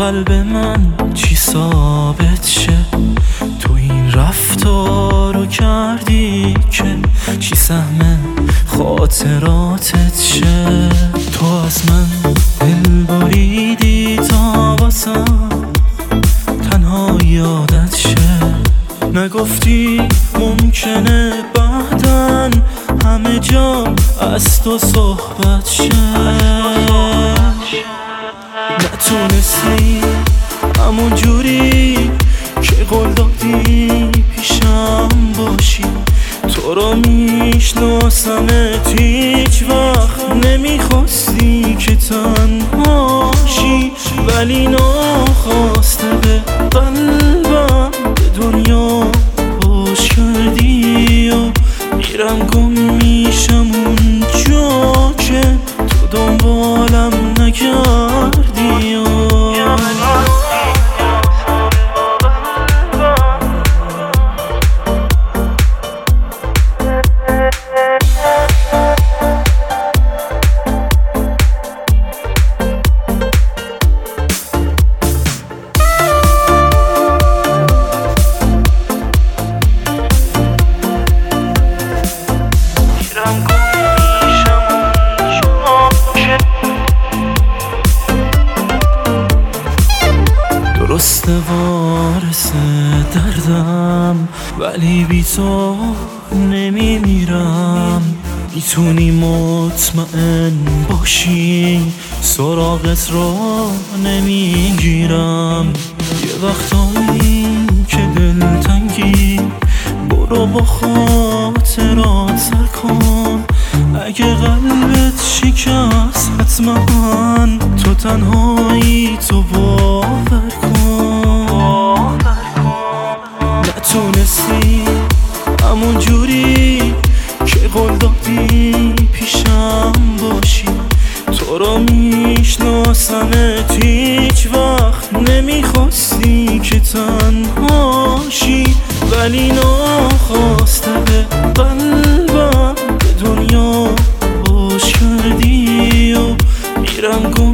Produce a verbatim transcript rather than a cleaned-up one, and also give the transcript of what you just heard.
قلب من چی ثابت شه؟ تو این رفتارو کردی که چی سهم خاطراتت شه؟ تو از من دل بریدی تا واسم تنها یادت شه. نگفتی ممکنه بعدن همه جا از تو صحبت شه. نتونستی همون جوری که قول دادی پیشم باشی. تو رو میشناسمت هیچ وقت نمیخواستی که تنهاشی، ولی ناخواسته به قلبم به دنیا باش کردی و میرم گم میشم اون جا که تو دنبالم نکردی و درسته وارث دردم ولی بی تو نمیمیرم. میتونی مطمئن باشی سراغت رو نمیگیرم. یه وقتایی که دلتنگی برو با خاطرات سر کن. اگه قلبت شکست حتما تو تنهایی تو باور کن. نتونستی همون جوری که قول دادی پیشم باشی. تو رو میشناسمت هیچ وقت نمیخواستی که تنهاشی، ولی ناخواسته به قلبم به دنیا باش کردی و میرم گم